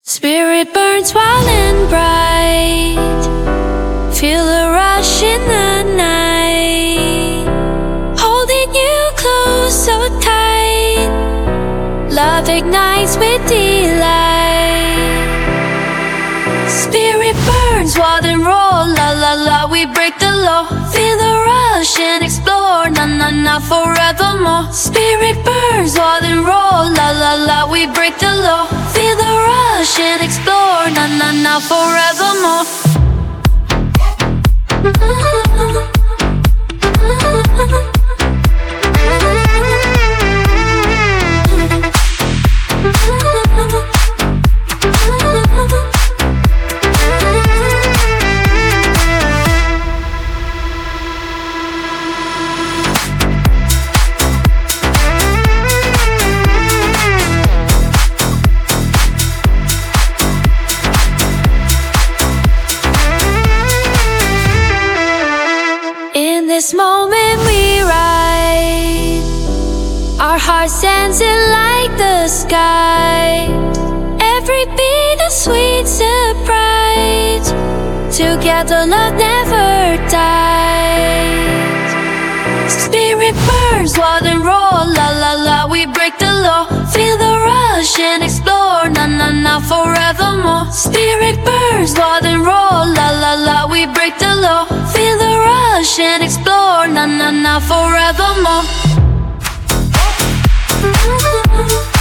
Spirit burns wild and bright. Feel a rush in the night, holding you close so tight. Love ignites with delight. Spirit burns wild and roll, la la la, we break the law. Feel the rush and explore, na na na, forevermore. Spirit burns wild and roll, la la la, we break the law. Feel the rush and explore, na na na, forevermore. In this moment we ride, our hearts dancing like the sky. Every beat a sweet surprise. Together love never dies. Spirit burns wild and roll, la la la, we break the law. Feel the rush and explore, na na na, forevermore. Spirit burns wild and roll, la la la, we break the law. Feel the rush and explore, na na na, forevermore.